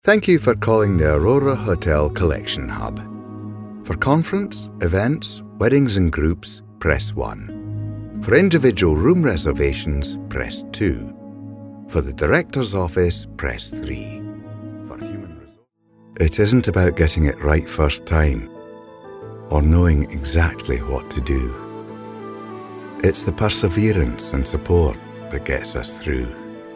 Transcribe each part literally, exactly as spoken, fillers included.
Thank you for calling the Aurora Hotel Collection Hub. For conference, events, weddings and groups, press one. For individual room reservations, press two. For the director's office, press three. For human resources... It isn't about getting it right first time or knowing exactly what to do. It's the perseverance and support that gets us through.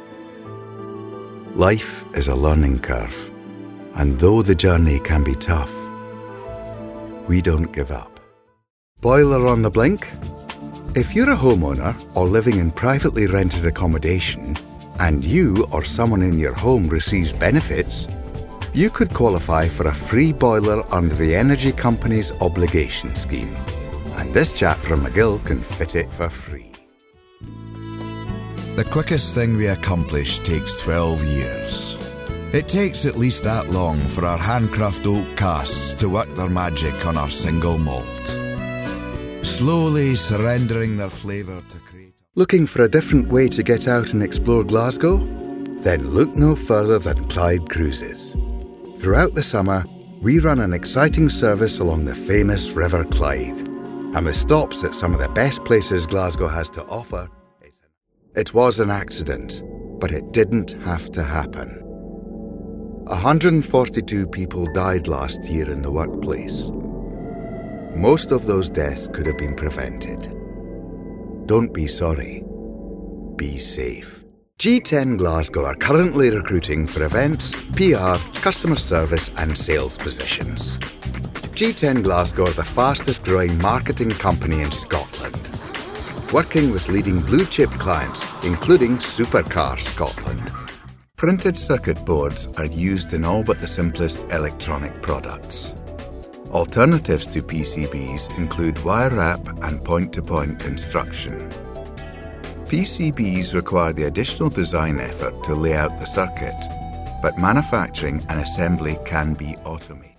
Life is a learning curve, and though the journey can be tough, we don't give up. Boiler on the blink? If you're a homeowner or living in privately rented accommodation, and you or someone in your home receives benefits, you could qualify for a free boiler under the Energy Company's obligation scheme. And this chap from McGill can fit it for free. The quickest thing we accomplish takes twelve years. It takes at least that long for our handcraft oak casks to work their magic on our single malt, slowly surrendering their flavour to create... Looking for a different way to get out and explore Glasgow? Then look no further than Clyde Cruises. Throughout the summer, we run an exciting service along the famous River Clyde, and with stops at some of the best places Glasgow has to offer. It was an accident, but it didn't have to happen. one hundred forty-two people died last year in the workplace. Most of those deaths could have been prevented. Don't be sorry. Be safe. G ten Glasgow are currently recruiting for events, P R, customer service and sales positions. G ten Glasgow are the fastest growing marketing company in Scotland, working with leading blue-chip clients, including Supercar Scotland. Printed circuit boards are used in all but the simplest electronic products. Alternatives to P C Bs include wire wrap and point-to-point construction. P C Bs require the additional design effort to lay out the circuit, but manufacturing and assembly can be automated.